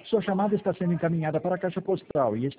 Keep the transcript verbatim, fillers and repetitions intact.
Sua chamada está sendo encaminhada para a caixa postal e